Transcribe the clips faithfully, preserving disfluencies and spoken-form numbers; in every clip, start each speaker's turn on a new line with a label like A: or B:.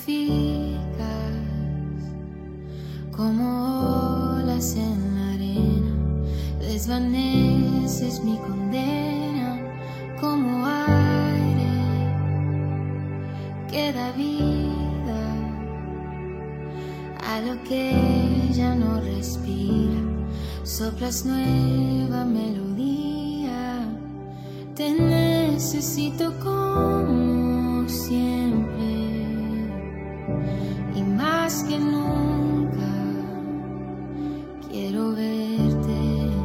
A: purificas como olas en la arena, desvaneces mi condena como aire que da vida a lo que ya no respira. Soplas nueva melodía, te necesito como siempre y más que nunca quiero verte.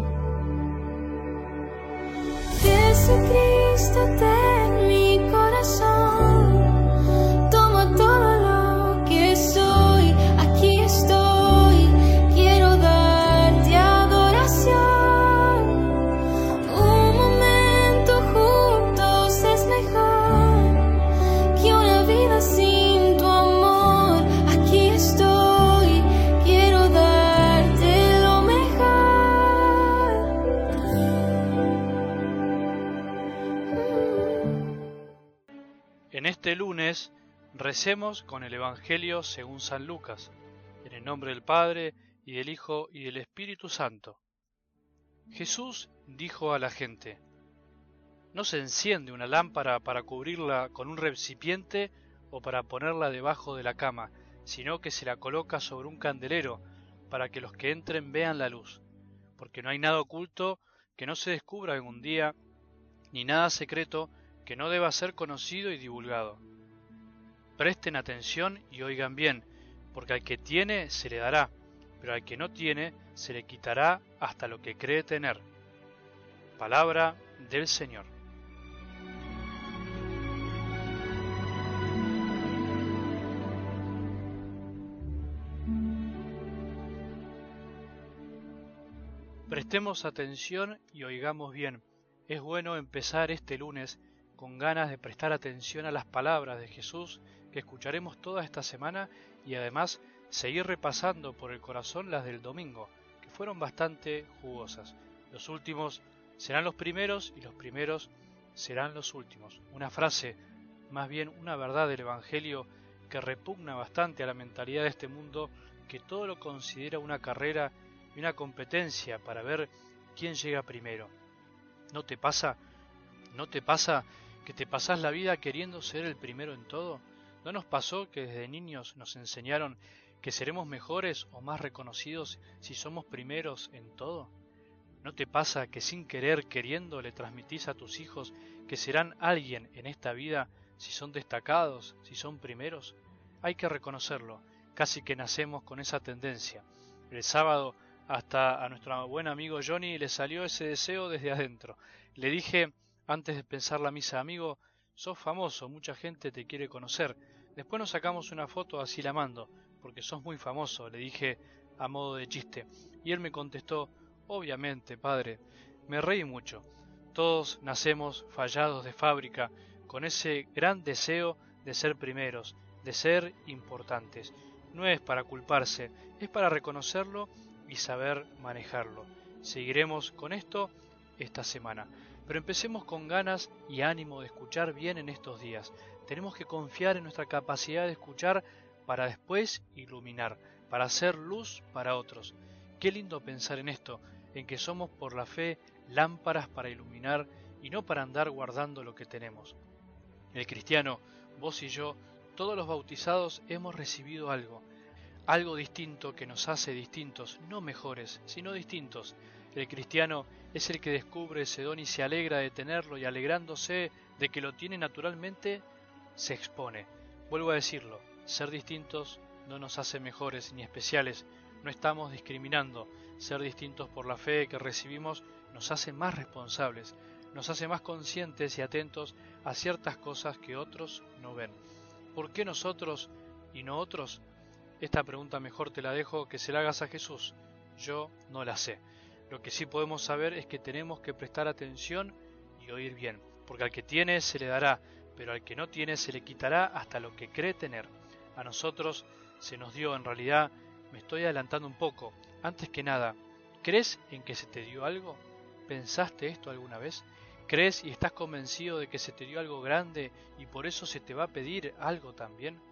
A: Jesucristo, ten mi corazón, toma todo lo que soy, aquí estoy, quiero darte adoración. Un momento juntos es mejor que una vida sin tu amor. Aquí estoy, quiero darte lo mejor.
B: En este lunes recemos con el Evangelio según San Lucas, en el nombre del Padre, y del Hijo, y del Espíritu Santo. Jesús dijo a la gente: no se enciende una lámpara para cubrirla con un recipiente o para ponerla debajo de la cama, sino que se la coloca sobre un candelero, para que los que entren vean la luz. Porque no hay nada oculto que no se descubra en un día, ni nada secreto que no deba ser conocido y divulgado. Presten atención y oigan bien, porque al que tiene se le dará, pero al que no tiene se le quitará hasta lo que cree tener. Palabra del Señor. Prestemos atención y oigamos bien. Es bueno empezar este lunes con ganas de prestar atención a las palabras de Jesús que escucharemos toda esta semana y además seguir repasando por el corazón las del domingo, que fueron bastante jugosas. Los últimos serán los primeros y los primeros serán los últimos. Una frase, más bien una verdad del Evangelio que repugna bastante a la mentalidad de este mundo, que todo lo considera una carrera y una competencia para ver quién llega primero. ¿No te pasa? ¿No te pasa que te pasás la vida queriendo ser el primero en todo? ¿No nos pasó que desde niños nos enseñaron que seremos mejores o más reconocidos si somos primeros en todo? ¿No te pasa que sin querer, queriendo, le transmitís a tus hijos que serán alguien en esta vida si son destacados, si son primeros? Hay que reconocerlo, casi que nacemos con esa tendencia. El sábado hasta a nuestro buen amigo Johnny le salió ese deseo desde adentro. Le dije antes de pensar la misa: amigo, sos famoso, mucha gente te quiere conocer. Después nos sacamos una foto así la mando, porque sos muy famoso, le dije a modo de chiste. Y él me contestó: obviamente, padre. Me reí mucho. Todos nacemos fallados de fábrica, con ese gran deseo de ser primeros, de ser importantes. No es para culparse, es para reconocerlo y saber manejarlo. Seguiremos con esto esta semana. Pero empecemos con ganas y ánimo de escuchar bien en estos días. Tenemos que confiar en nuestra capacidad de escuchar para después iluminar, para hacer luz para otros. Qué lindo pensar en esto, en que somos por la fe lámparas para iluminar y no para andar guardando lo que tenemos. El cristiano, vos y yo, todos los bautizados hemos recibido algo, algo distinto que nos hace distintos, no mejores, sino distintos. El cristiano es el que descubre ese don y se alegra de tenerlo, y alegrándose de que lo tiene naturalmente, se expone. Vuelvo a decirlo, ser distintos no nos hace mejores ni especiales, no estamos discriminando. Ser distintos por la fe que recibimos nos hace más responsables, nos hace más conscientes y atentos a ciertas cosas que otros no ven. ¿Por qué nosotros y no otros? Esta pregunta mejor te la dejo que se la hagas a Jesús. Yo no la sé. Lo que sí podemos saber es que tenemos que prestar atención y oír bien, porque al que tiene se le dará, pero al que no tiene se le quitará hasta lo que cree tener. A nosotros se nos dio, en realidad, me estoy adelantando un poco. Antes que nada, ¿crees en que se te dio algo? ¿Pensaste esto alguna vez? ¿Crees y estás convencido de que se te dio algo grande y por eso se te va a pedir algo también?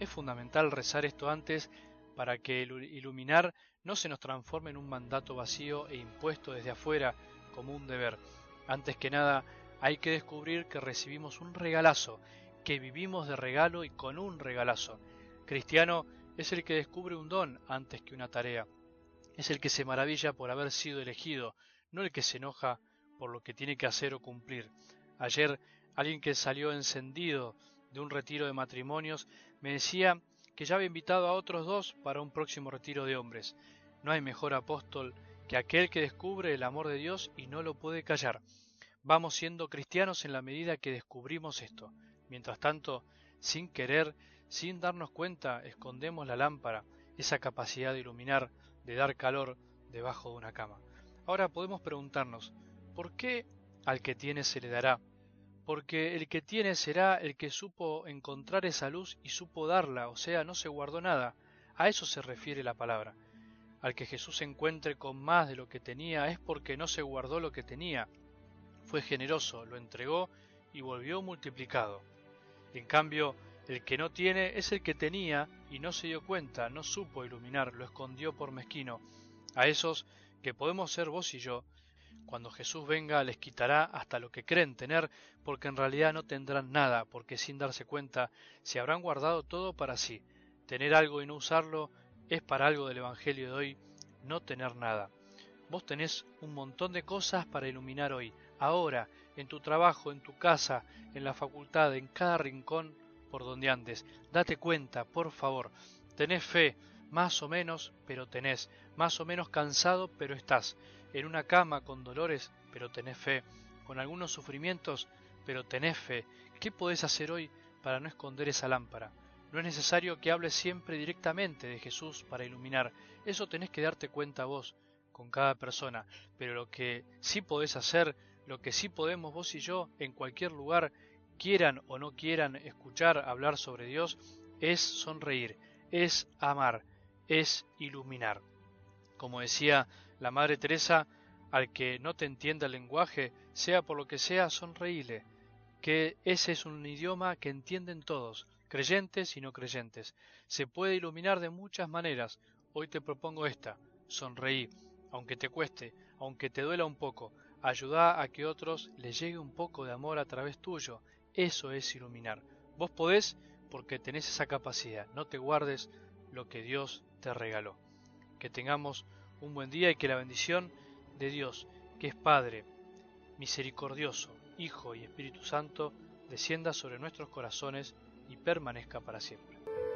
B: Es fundamental rezar esto antes para que el iluminar no se nos transforme en un mandato vacío e impuesto desde afuera como un deber. Antes que nada, hay que descubrir que recibimos un regalazo, que vivimos de regalo y con un regalazo. Cristiano es el que descubre un don antes que una tarea. Es el que se maravilla por haber sido elegido, no el que se enoja por lo que tiene que hacer o cumplir. Ayer, alguien que salió encendido de un retiro de matrimonios me decía que ya había invitado a otros dos para un próximo retiro de hombres. No hay mejor apóstol que aquel que descubre el amor de Dios y no lo puede callar. Vamos siendo cristianos en la medida que descubrimos esto. Mientras tanto, sin querer, sin darnos cuenta, escondemos la lámpara, esa capacidad de iluminar, de dar calor debajo de una cama. Ahora podemos preguntarnos, ¿por qué al que tiene se le dará? Porque el que tiene será el que supo encontrar esa luz y supo darla, o sea, no se guardó nada. A eso se refiere la palabra. Al que Jesús se encuentre con más de lo que tenía es porque no se guardó lo que tenía. Fue generoso, lo entregó y volvió multiplicado. En cambio, el que no tiene es el que tenía y no se dio cuenta, no supo iluminar, lo escondió por mezquino. A esos que podemos ser vos y yo, cuando Jesús venga les quitará hasta lo que creen tener, porque en realidad no tendrán nada, porque sin darse cuenta se habrán guardado todo para sí. Tener algo y no usarlo es para algo del Evangelio de hoy no tener nada. Vos tenés un montón de cosas para iluminar hoy, ahora, en tu trabajo, en tu casa, en la facultad, en cada rincón por donde andes. Date cuenta, por favor. Tenés fe, más o menos, pero tenés. Más o menos cansado, pero estás. En una cama con dolores, pero tenés fe. Con algunos sufrimientos, pero tenés fe. ¿Qué podés hacer hoy para no esconder esa lámpara? No es necesario que hables siempre directamente de Jesús para iluminar. Eso tenés que darte cuenta vos, con cada persona. Pero lo que sí podés hacer, lo que sí podemos vos y yo, en cualquier lugar, quieran o no quieran escuchar hablar sobre Dios, es sonreír, es amar, es iluminar. Como decía la Madre Teresa, al que no te entienda el lenguaje, sea por lo que sea, sonreíle, que ese es un idioma que entienden todos, creyentes y no creyentes. Se puede iluminar de muchas maneras. Hoy te propongo esta: sonreí, aunque te cueste, aunque te duela un poco. Ayudá a que otros les llegue un poco de amor a través tuyo. Eso es iluminar. Vos podés porque tenés esa capacidad. No te guardes lo que Dios te regaló. Que tengamos un buen día y que la bendición de Dios, que es Padre, misericordioso, Hijo y Espíritu Santo, descienda sobre nuestros corazones y permanezca para siempre.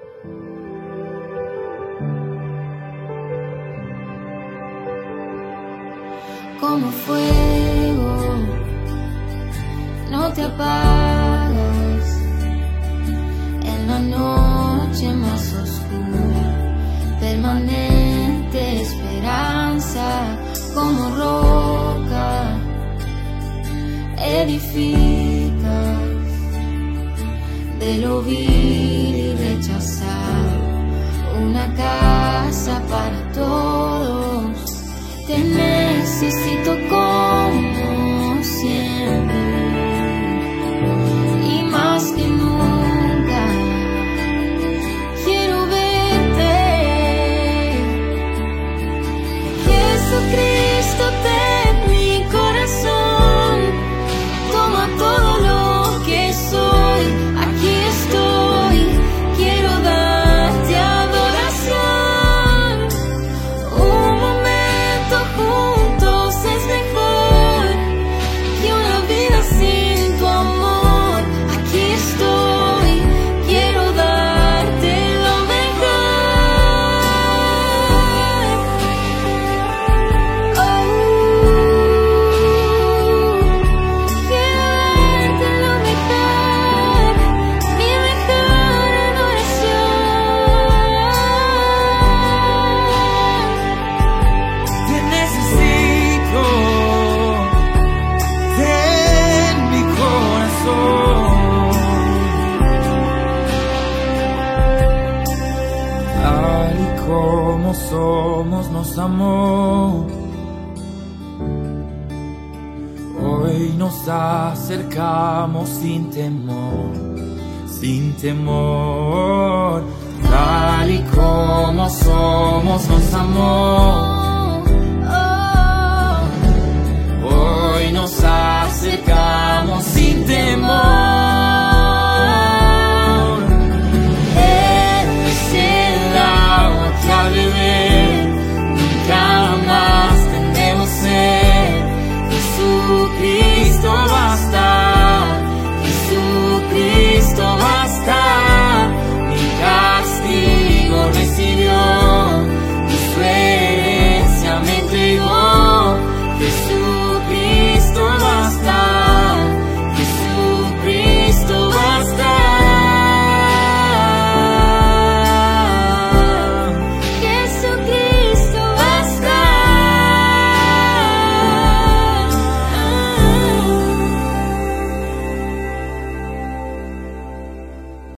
A: Como fuego, no te apagas en la noche más oscura, permanente esperanza, como roca edificas de lo vil y rechazar, una casa para todos. Te necesito como siempre y más que nunca quiero verte. Jesucristo, ten mi corazón, toma todo lo que soy. Aquí estoy, quiero darte adoración. Un momento juntos es mejor que una vida sin tu amor. Aquí estoy, quiero darte lo mejor. Oh, quiero darte lo mejor, mi mejor adoración.
C: Te necesito, ten mi corazón. Tal y como somos nos amó. Hoy nos acercamos sin temor, sin temor.